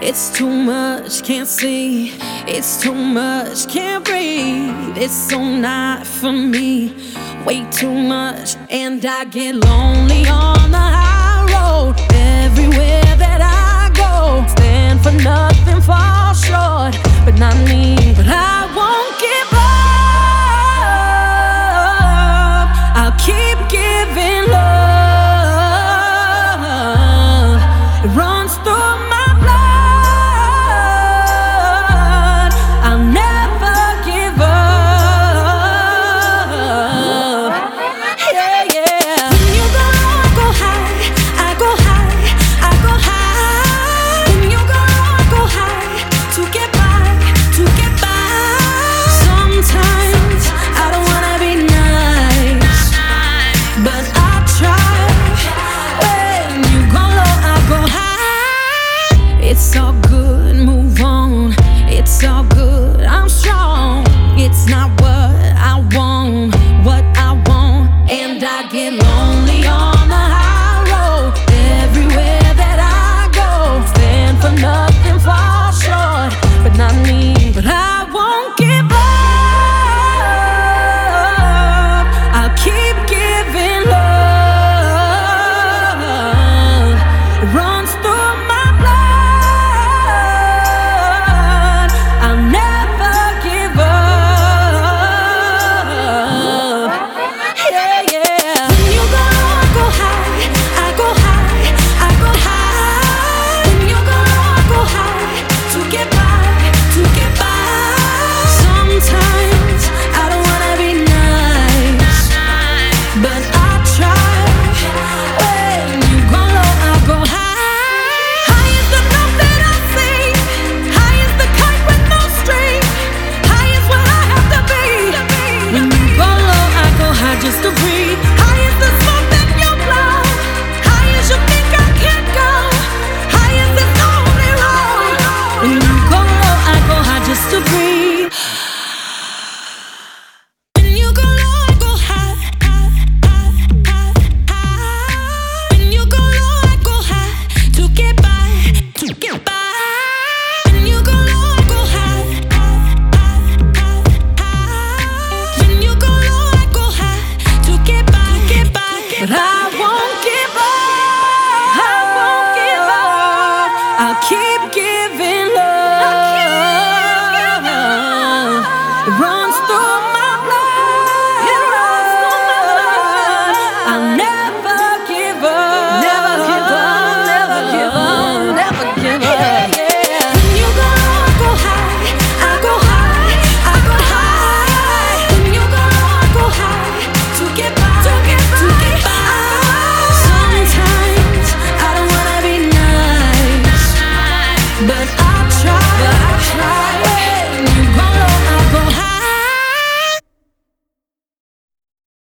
It's too much, can't see. It's too much, can't breathe. It's so not for me. Way too much, and I get lonely on the high road. Everywhere that I go, stand for nothing, fall short, but not me. But I won't give up. I'll keep giving love. It runs through my blood. I'll never give up. Yeah, yeah. When you go low, I go high. I go high. I go high. When you go low, I go high. To get by, to get by. Sometimes I don't wanna be nice, but I try. When you go low, I go high. It's all good, move on. It's all good, I'm strong. It's not what I want, what I want, and I get lonely on the high road. Everywhere that I go, stand for nothing, fall short, but not me. But I won't give up. I'll keep giving love. It runs through my blood. I'll never give up. Yeah, yeah. When you go low, I go high. I go high. I go high. When you go low, I go high. To get by, to get by. Sometimes I don't wanna be nice, but I try. When you go low, I go high. High is the thought that I see. High is the kite with no string. High is where I have to be. When you go low, I go high just to breathe. High is the smoke that you blow. High as you think I can't go. High as this only road. When you go low, I go high just to breathe. When you go low, I go high. When you go low, I go high. To get by, to get by. When you go low, I go high. When you go low, I go high. To get by, get by. But I won't give up. I won't give up. I'll keep